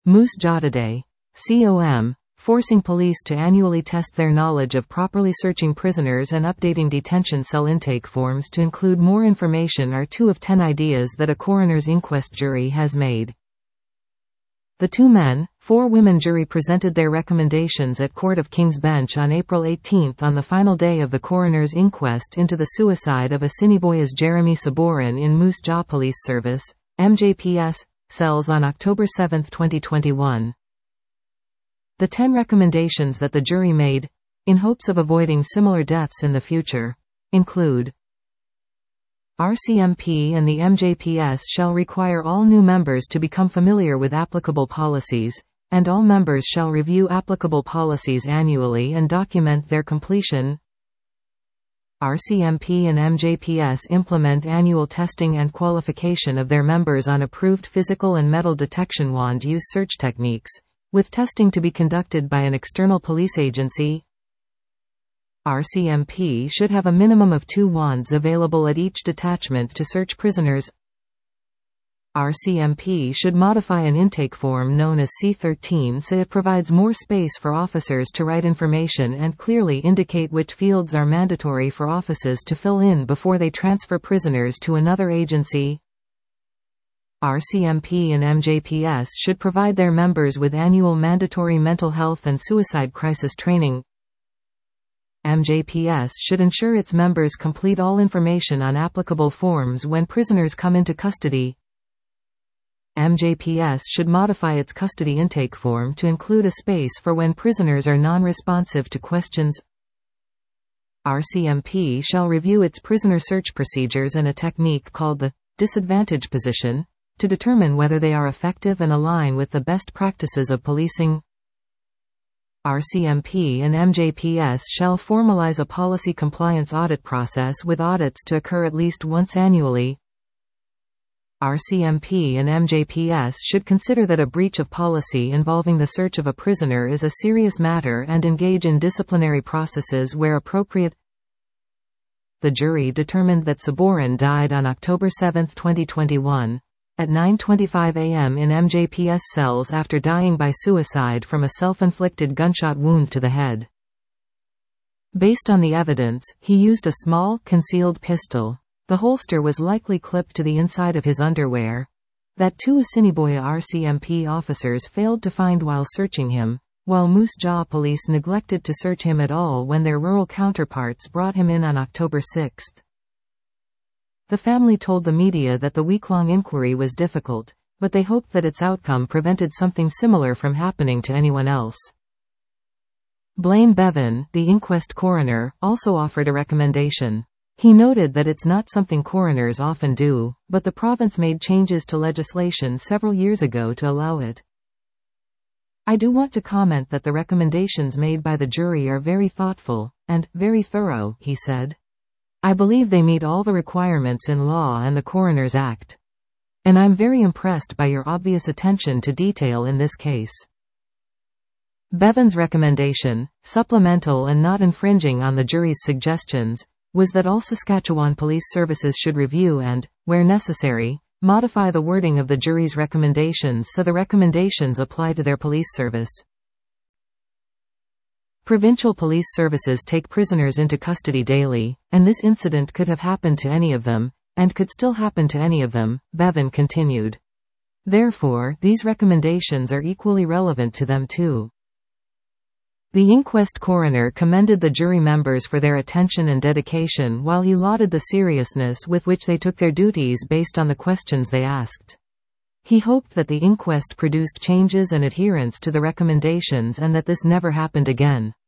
Moose Jaw Today. COM, forcing police to annually test their knowledge of properly searching prisoners and updating detention cell intake forms to include more information are 2 of 10 ideas that a coroner's inquest jury has made. The 2 men, 4 women jury presented their recommendations at Court of King's Bench on April 18 on the final day of the coroner's inquest into the suicide of Assiniboia's Jeremy Sabourin in Moose Jaw Police Service, MJPS, cells on October 7, 2021. The 10 recommendations that the jury made, in hopes of avoiding similar deaths in the future, include: RCMP and the MJPS shall require all new members to become familiar with applicable policies, and all members shall review applicable policies annually and document their completion. RCMP and MJPS implement annual testing and qualification of their members on approved physical and metal detection wand use search techniques, with testing to be conducted by an external police agency. RCMP should have a minimum of 2 wands available at each detachment to search prisoners. RCMP should modify an intake form known as C13 so it provides more space for officers to write information and clearly indicate which fields are mandatory for officers to fill in before they transfer prisoners to another agency. RCMP and MJPS should provide their members with annual mandatory mental health and suicide crisis training. MJPS should ensure its members complete all information on applicable forms when prisoners come into custody. MJPS should modify its custody intake form to include a space for when prisoners are non-responsive to questions. RCMP shall review its prisoner search procedures and a technique called the disadvantage position, to determine whether they are effective and align with the best practices of policing. RCMP and MJPS shall formalize a policy compliance audit process with audits to occur at least once annually. RCMP and MJPS should consider that a breach of policy involving the search of a prisoner is a serious matter and engage in disciplinary processes where appropriate. The jury determined that Sabourin died on October 7, 2021. At 9:25 a.m. in MJPS cells after dying by suicide from a self-inflicted gunshot wound to the head. Based on the evidence, he used a small, concealed pistol. The holster was likely clipped to the inside of his underwear. That 2 Assiniboia RCMP officers failed to find while searching him, while Moose Jaw police neglected to search him at all when their rural counterparts brought him in on October 6. The family told the media that the week-long inquiry was difficult, but they hoped that its outcome prevented something similar from happening to anyone else. Blaine Bevan, the inquest coroner, also offered a recommendation. He noted that it's not something coroners often do, but the province made changes to legislation several years ago to allow it. I do want to comment that the recommendations made by the jury are very thoughtful, and very thorough, he said. I believe they meet all the requirements in law and the Coroner's Act. And I'm very impressed by your obvious attention to detail in this case. Bevan's recommendation, supplemental and not infringing on the jury's suggestions, was that all Saskatchewan police services should review and, where necessary, modify the wording of the jury's recommendations so the recommendations apply to their police service. Provincial police services take prisoners into custody daily, and this incident could have happened to any of them, and could still happen to any of them, Bevan continued. Therefore, these recommendations are equally relevant to them too. The inquest coroner commended the jury members for their attention and dedication while he lauded the seriousness with which they took their duties based on the questions they asked. He hoped that the inquest produced changes and adherence to the recommendations and that this never happened again.